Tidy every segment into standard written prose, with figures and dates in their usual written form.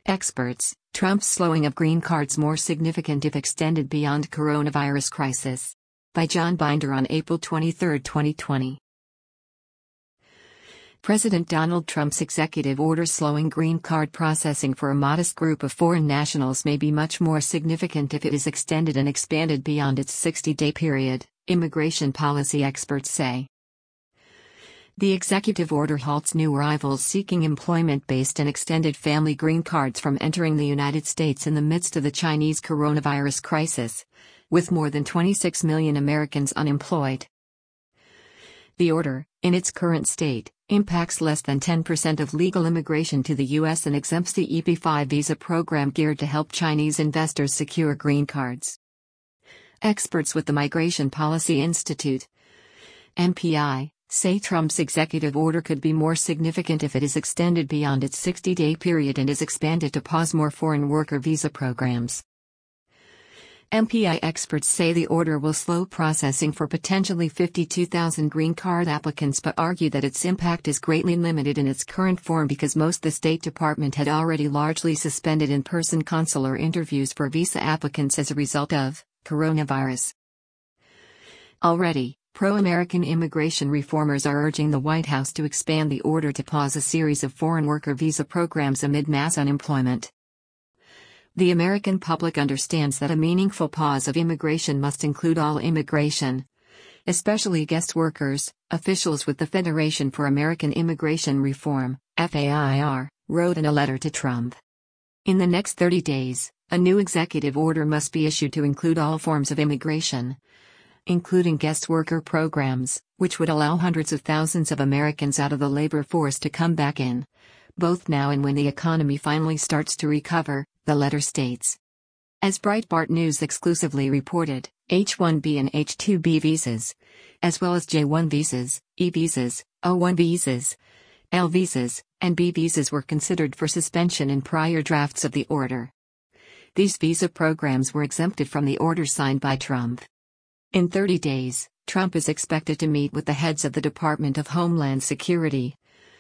Experts, Trump's slowing of green cards more significant if extended beyond coronavirus crisis. By John Binder on April 23, 2020. President Donald Trump's executive order slowing green card processing for a modest group of foreign nationals may be much more significant if it is extended and expanded beyond its 60-day period, immigration policy experts say. The executive order halts new arrivals seeking employment-based and extended family green cards from entering the United States in the midst of the Chinese coronavirus crisis, with more than 26 million Americans unemployed. The order, in its current state, impacts less than 10% of legal immigration to the U.S. and exempts the EP5 visa program geared to help Chinese investors secure green cards. Experts with the Migration Policy Institute, MPI, say Trump's executive order could be more significant if it is extended beyond its 60-day period and is expanded to pause more foreign worker visa programs. MPI experts say the order will slow processing for potentially 52,000 green card applicants but argue that its impact is greatly limited in its current form because most the State Department had already largely suspended in-person consular interviews for visa applicants as a result of coronavirus. Already, pro-American immigration reformers are urging the White House to expand the order to pause a series of foreign worker visa programs amid mass unemployment. The American public understands that a meaningful pause of immigration must include all immigration, especially guest workers, officials with the Federation for American Immigration Reform, FAIR, wrote in a letter to Trump. In the next 30 days, a new executive order must be issued to include all forms of immigration, including guest worker programs, which would allow hundreds of thousands of Americans out of the labor force to come back in, both now and when the economy finally starts to recover, the letter states. As Breitbart News exclusively reported, H-1B and H-2B visas, as well as J-1 visas, E-visas, O-1 visas, L visas, and B visas were considered for suspension in prior drafts of the order. These visa programs were exempted from the order signed by Trump. In 30 days, Trump is expected to meet with the heads of the Department of Homeland Security,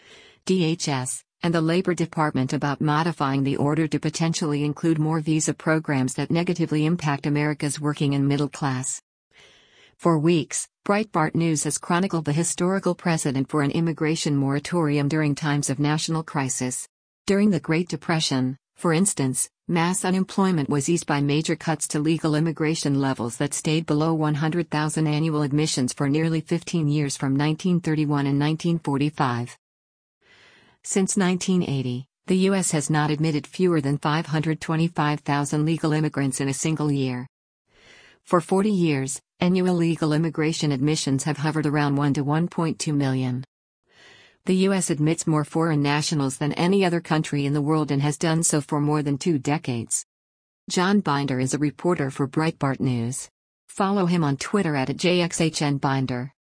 DHS, and the Labor Department about modifying the order to potentially include more visa programs that negatively impact America's working and middle class. For weeks, Breitbart News has chronicled the historical precedent for an immigration moratorium during times of national crisis. During the Great Depression, for instance, mass unemployment was eased by major cuts to legal immigration levels that stayed below 100,000 annual admissions for nearly 15 years from 1931 and 1945. Since 1980, the U.S. has not admitted fewer than 525,000 legal immigrants in a single year. For 40 years, annual legal immigration admissions have hovered around 1 to 1.2 million. The U.S. admits more foreign nationals than any other country in the world and has done so for more than 2 decades. John Binder is a reporter for Breitbart News. Follow him on Twitter @JXHNBinder.